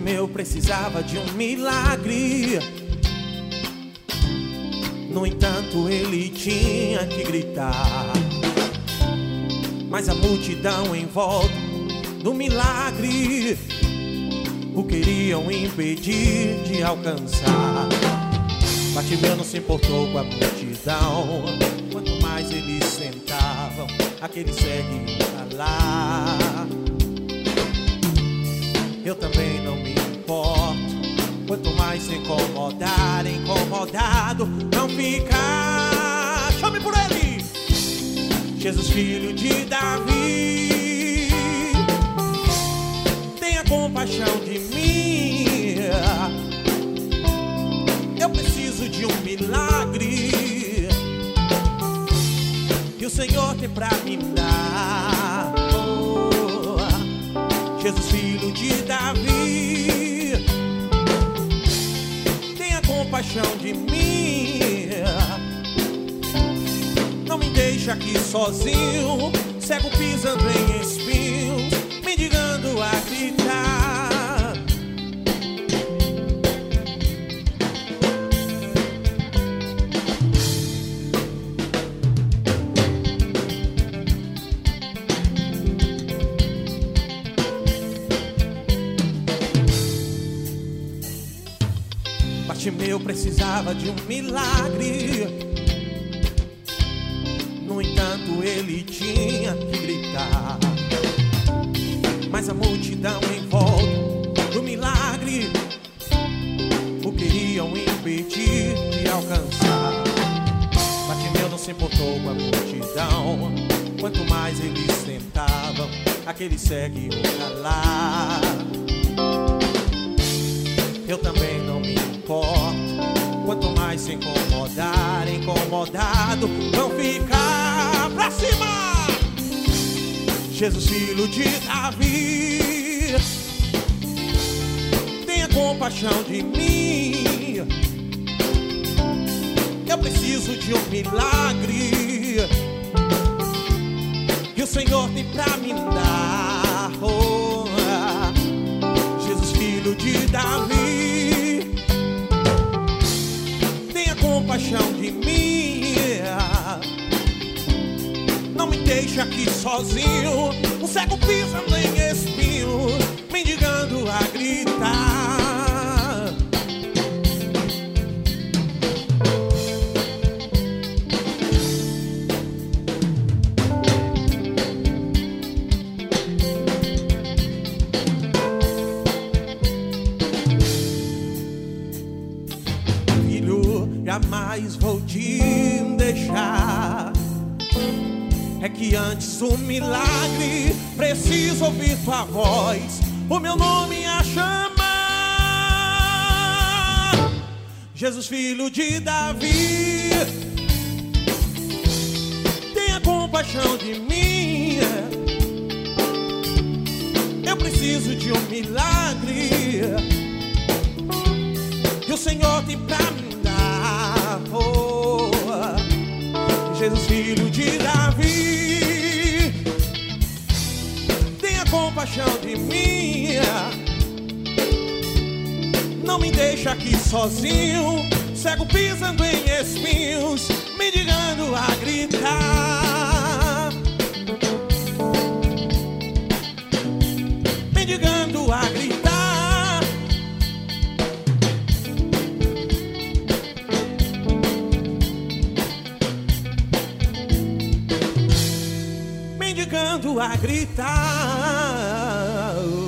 Bartimeu precisava de um milagre. No entanto, ele tinha que gritar. Mas a multidão em volta do milagre o queriam impedir de alcançar. Bartimeu não se importou com a multidão. Quanto mais eles sentavam, aquele cego ia lá. Eu também não me importo. Quanto mais se incomodar, incomodado não ficar. Chame por ele, Jesus, filho de Davi, tenha compaixão de mim. Eu preciso de um milagre que o Senhor tem pra me dar. Oh, Jesus, filho de Davi, tenha compaixão de mim. Não me deixa aqui sozinho, cego pisando em espinhos, mendigando a gritar. Bartimeu precisava de um milagre. No entanto, ele tinha que gritar. Mas a multidão em volta do milagre o queriam impedir de alcançar. Bartimeu não se importou com a multidão. Quanto mais eles tentavam, aquele cego ia lá. Eu também não me importo. Quanto mais se incomodar, incomodado não ficar. Pra cima, Jesus, filho de Davi, tenha compaixão de mim. Eu preciso de um milagre que o Senhor tem pra me dar. Oh, Jesus, filho de Davi, tenha compaixão de mim. Não me deixa aqui sozinho, um cego pisando em espinhos, mendigando a gritar. Filho, jamais vou te deixar. É que antes do milagre preciso ouvir tua voz, o meu nome a chamar. Jesus, filho de Davi, tenha compaixão de mim. Eu preciso de um milagre que o Senhor tem pra me dar. Oh, Jesus, filho de Davi, tenha compaixão de mim. Não me deixa aqui sozinho, cego pisando em espinhos, mendigando a gritar. Mendigando a gritar. Mendigando a gritar.